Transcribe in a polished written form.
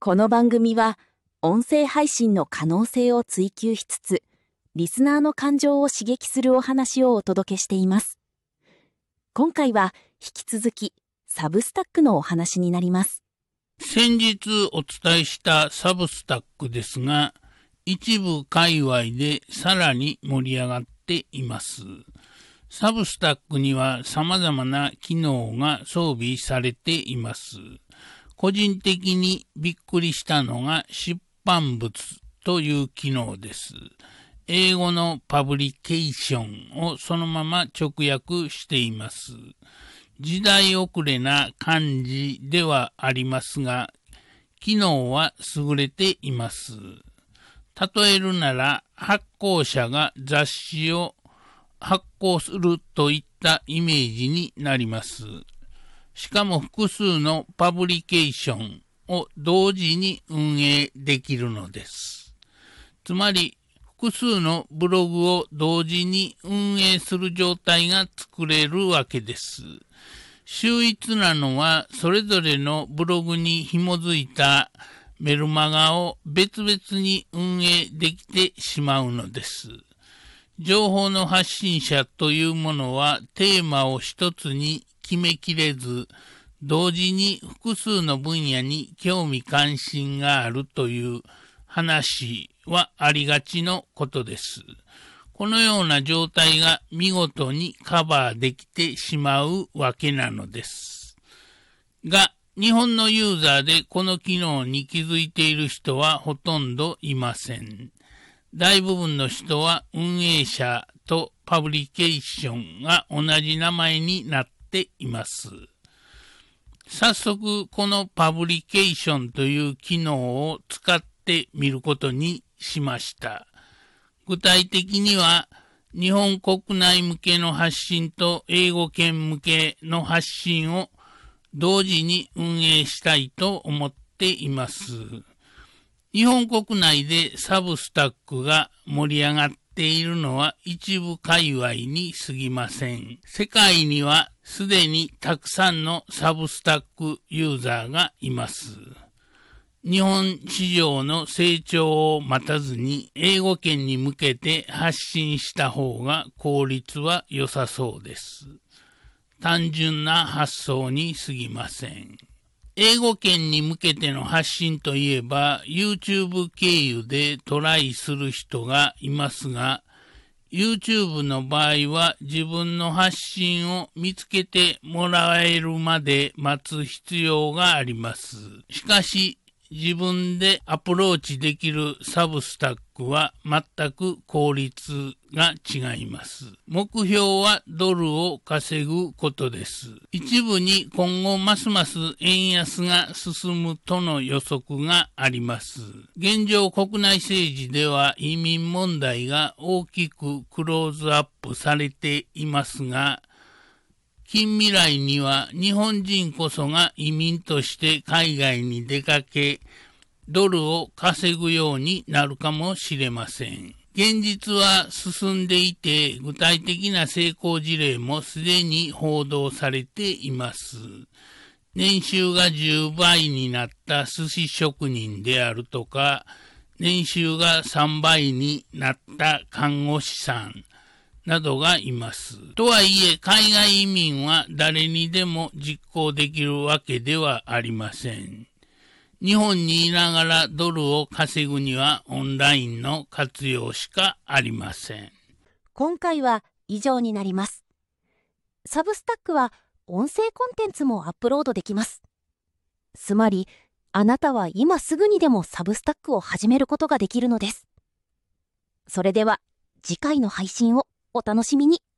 この番組は音声配信の可能性を追求しつつ、リスナーの感情を刺激するお話をお届けしています。今回は引き続きサブスタックのお話になります。 先日お伝えしたサブスタックですが、一部界隈でさらに盛り上がっています。サブスタックには様々な機能が装備されています。個人的にびっくりしたのが出版物という機能です。英語のパブリケーションをそのまま直訳しています。時代遅れな感じではありますが、機能は優れています。例えるなら、発行者が雑誌を発行するといったイメージになります。しかも複数のパブリケーションを同時に運営できるのです。つまり、複数のブログを同時に運営する状態が作れるわけです。秀逸なのは、それぞれのブログに紐づいたメルマガを別々に運営できてしまうのです。情報の発信者というものはテーマを一つに決めきれず、同時に複数の分野に興味関心があるという話はありがちのことです。このような状態が見事にカバーできてしまうわけなのです。が、日本のユーザーでこの機能に気づいている人はほとんどいません。大部分の人は運営者とパブリケーションが同じ名前になっています。早速このパブリケーションという機能を使ってみることにしました。具体的には日本国内向けの発信と英語圏向けの発信を同時に運営したいと思っています。日本国内でサブスタックが盛り上がっているのは一部界隈に過ぎません。世界にはすでにたくさんのサブスタックユーザーがいます。日本市場の成長を待たずに英語圏に向けて発信した方が効率は良さそうです。単純な発想に過ぎません。英語圏に向けての発信といえば YouTube 経由でトライする人がいますが、YouTube の場合は自分の発信を見つけてもらえるまで待つ必要があります。しかし自分でアプローチできるサブスタックは全く効率が違います。目標はドルを稼ぐことです。一部に今後ますます円安が進むとの予測があります。現状国内政治では移民問題が大きくクローズアップされていますが、近未来には日本人こそが移民として海外に出かけ、ドルを稼ぐようになるかもしれません。現実は進んでいて、具体的な成功事例もすでに報道されています。年収が10倍になった寿司職人であるとか、年収が3倍になった看護師さん、などがいます。とはいえ、海外移民は誰にでも実行できるわけではありません。日本にいながらドルを稼ぐにはオンラインの活用しかありません。 今回は以上になります。サブスタックは音声コンテンツもアップロードできます。つまり、あなたは今すぐにでもサブスタックを始めることができるのです。それでは次回の配信をお楽しみに。